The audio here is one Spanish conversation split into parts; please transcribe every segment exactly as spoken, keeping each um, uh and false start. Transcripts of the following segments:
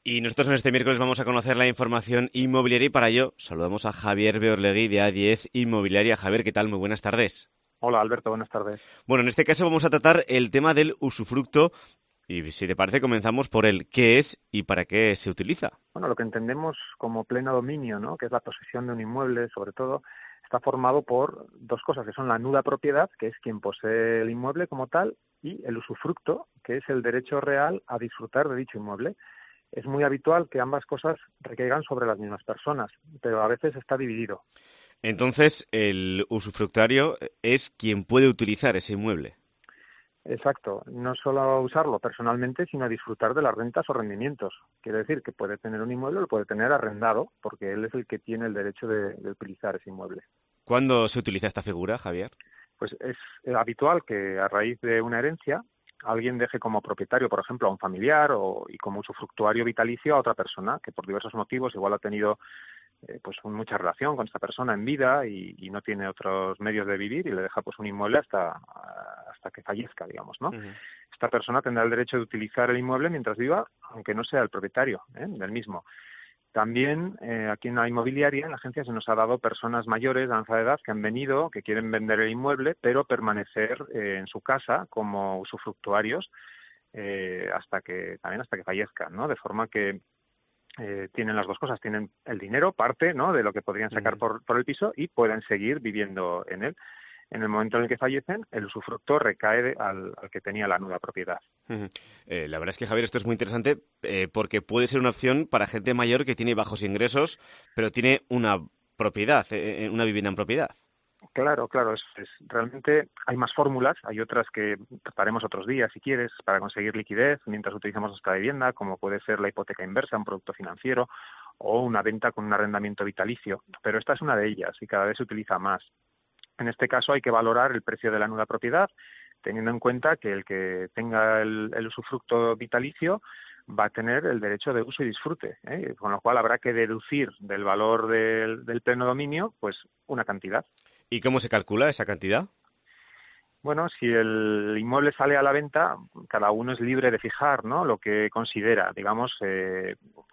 Y nosotros en este miércoles vamos a conocer la información inmobiliaria y para ello saludamos a Javier Beorlegui de A diez Inmobiliaria. Javier, ¿qué tal? Muy buenas tardes. Hola Alberto, buenas tardes. Bueno, en este caso vamos a tratar el tema del usufructo y si te parece comenzamos por el qué es y para qué se utiliza. Bueno, lo que entendemos como pleno dominio, ¿no?, que es la posesión de un inmueble, sobre todo, está formado por dos cosas, que son la nuda propiedad, que es quien posee el inmueble como tal, y el usufructo, que es el derecho real a disfrutar de dicho inmueble. Es muy habitual que ambas cosas recaigan sobre las mismas personas, pero a veces está dividido. Entonces, el usufructuario es quien puede utilizar ese inmueble. Exacto, no solo usarlo personalmente, sino disfrutar de las rentas o rendimientos. Quiere decir que puede tener un inmueble, lo puede tener arrendado, porque él es el que tiene el derecho de, de utilizar ese inmueble. ¿Cuándo se utiliza esta figura, Javier? Pues es habitual que a raíz de una herencia alguien deje como propietario, por ejemplo, a un familiar o, y como usufructuario vitalicio a otra persona que por diversos motivos igual ha tenido eh, pues mucha relación con esta persona en vida y, y no tiene otros medios de vivir y le deja pues un inmueble hasta hasta que fallezca, digamos, ¿no? Uh-huh. Esta persona tendrá el derecho de utilizar el inmueble mientras viva, aunque no sea el propietario ¿eh? del mismo. También eh, aquí en la inmobiliaria, en la agencia, se nos ha dado personas mayores de avanzada edad que han venido, que quieren vender el inmueble, pero permanecer eh, en su casa como usufructuarios eh, hasta que también hasta que fallezcan, ¿no? De forma que eh, tienen las dos cosas, tienen el dinero, parte, ¿no?, de lo que podrían sacar Uh-huh. por, por el piso y pueden seguir viviendo en él. En el momento en el que fallecen, el usufructo recae de, al, al que tenía la nuda propiedad. Uh-huh. Eh, la verdad es que, Javier, esto es muy interesante eh, porque puede ser una opción para gente mayor que tiene bajos ingresos, pero tiene una propiedad, eh, una vivienda en propiedad. Claro, claro, es, es, realmente hay más fórmulas, hay otras que trataremos otros días si quieres para conseguir liquidez mientras utilizamos nuestra vivienda, como puede ser la hipoteca inversa, un producto financiero o una venta con un arrendamiento vitalicio, pero esta es una de ellas y cada vez se utiliza más. En este caso hay que valorar el precio de la nuda propiedad, teniendo en cuenta que el que tenga el, el usufructo vitalicio va a tener el derecho de uso y disfrute, ¿eh? Con lo cual habrá que deducir del valor del, del pleno dominio pues una cantidad. ¿Y cómo se calcula esa cantidad? Bueno, si el inmueble sale a la venta, cada uno es libre de fijar, ¿no?, lo que considera, digamos, eh,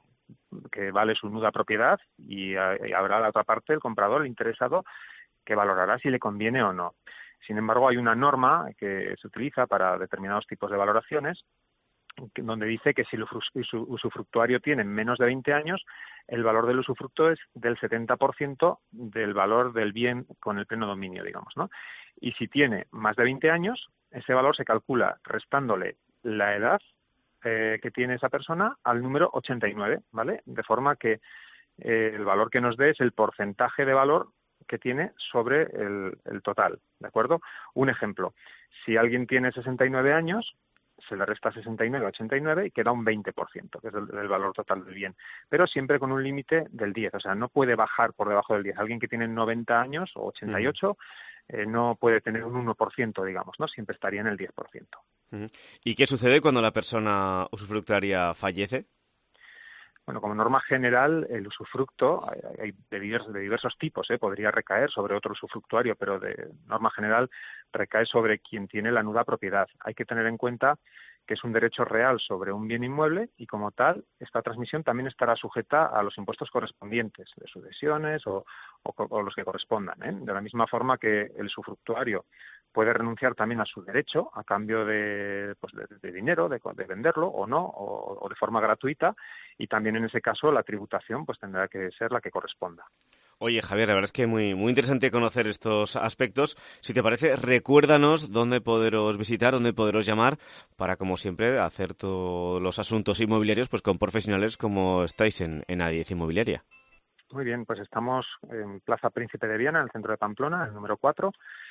que vale su nuda propiedad y, y habrá la otra parte, el comprador, el interesado, que valorará si le conviene o no. Sin embargo, hay una norma que se utiliza para determinados tipos de valoraciones donde dice que si el usufructuario tiene menos de veinte años, el valor del usufructo es del setenta por ciento del valor del bien con el pleno dominio, digamos, ¿no? Y si tiene más de veinte años, ese valor se calcula restándole la edad eh, que tiene esa persona al número ochenta y nueve, ¿vale? De forma que eh, el valor que nos dé es el porcentaje de valor que tiene sobre el, el total, ¿de acuerdo? Un ejemplo, si alguien tiene sesenta y nueve años, se le resta sesenta y nueve a ochenta y nueve y queda un veinte por ciento, que es el, el valor total del bien, pero siempre con un límite del diez, o sea, no puede bajar por debajo del diez. Alguien que tiene noventa años o ochenta y ocho uh-huh. eh, no puede tener un uno por ciento, digamos, ¿no? Siempre estaría en el diez por ciento. Uh-huh. ¿Y qué sucede cuando la persona usufructuaria fallece? Bueno, como norma general, el usufructo, hay de diversos, de diversos tipos, ¿eh? Podría recaer sobre otro usufructuario, pero de norma general recae sobre quien tiene la nuda propiedad. Hay que tener en cuenta que es un derecho real sobre un bien inmueble y, como tal, esta transmisión también estará sujeta a los impuestos correspondientes, de sucesiones o, o, o los que correspondan, ¿eh? De la misma forma que el usufructuario puede renunciar también a su derecho a cambio de, pues de, de dinero, de, de venderlo o no, o, o de forma gratuita, y también en ese caso la tributación pues tendrá que ser la que corresponda. Oye, Javier, la verdad es que muy, muy interesante conocer estos aspectos. Si te parece, recuérdanos dónde poderos visitar, dónde poderos llamar para, como siempre, hacer todos los asuntos inmobiliarios pues con profesionales como estáis en, en A diez Inmobiliaria. Muy bien, pues estamos en Plaza Príncipe de Viana, en el centro de Pamplona, el número cuatro,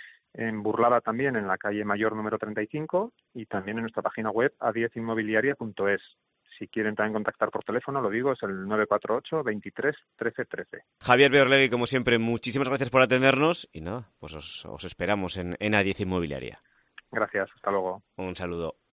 en Burlada también, en la calle Mayor número treinta y cinco, y también en nuestra página web a diez inmobiliaria punto es. Si quieren también contactar por teléfono, lo digo, es el nueve cuatro ocho, veintitrés, trece, trece. Javier Beorlegui, como siempre, muchísimas gracias por atendernos y nada, pues os, os esperamos en, en A diez Inmobiliaria. Gracias, hasta luego. Un saludo.